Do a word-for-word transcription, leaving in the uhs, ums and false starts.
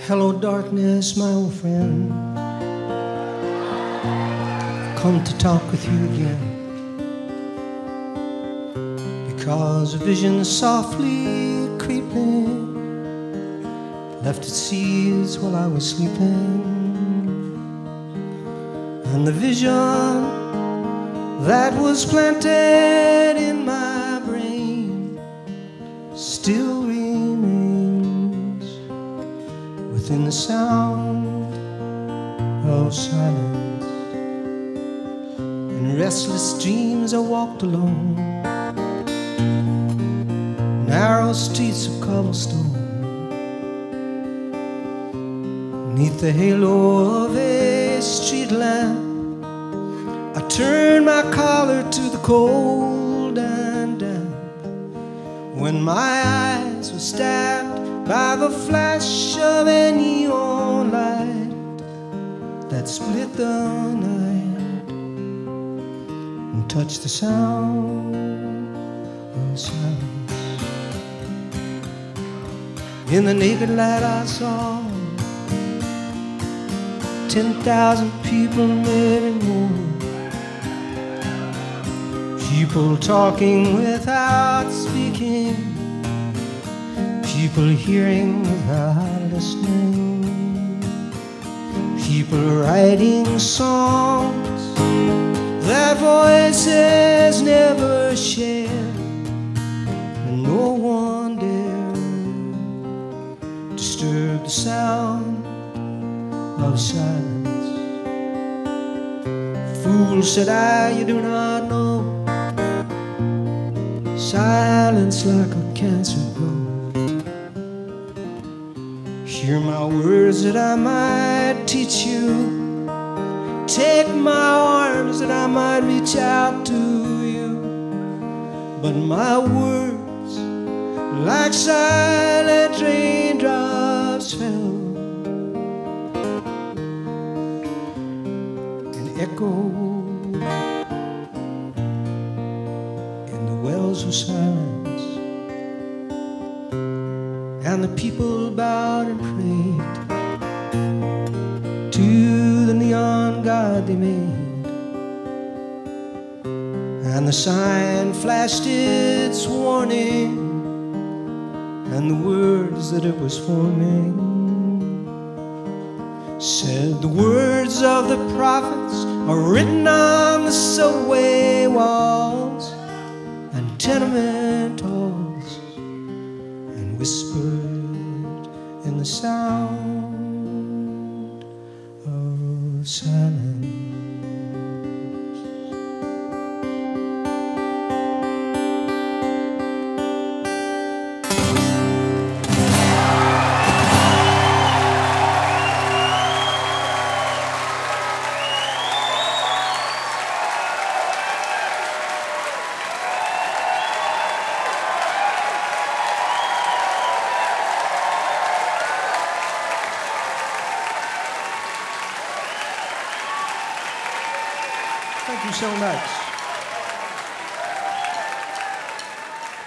Hello, darkness, my old friend. Come to talk with you again. Because a vision softly creeping left its seeds while I was sleeping. And the vision that was planted in my brain still remains within the sound of silence. In restless dreams I walked alone, narrow streets of cobblestone, neath the halo of a street lamp. I turned my collar to the cold and damp, when my eyes were stabbed by the flash of a neon light that split the night and touched the sound of silence. In the naked light I saw ten thousand people, maybe more. People talking without speaking, people hearing without listening, people writing songs that voices never shared, and no one dared disturb the sound of silence. Fool, said I, you do not know silence like a cancer grows. Hear my words that I might teach you, take my arms that I might reach out to you, but my words, like silent raindrops, fell and echoed wells of silence. And the people bowed and prayed to the neon god they made, and the sign flashed its warning, and the words that it was forming said, the words of the prophets are written on the subway walls and tenement halls, and whispered in the sound of silence. Thank you so much.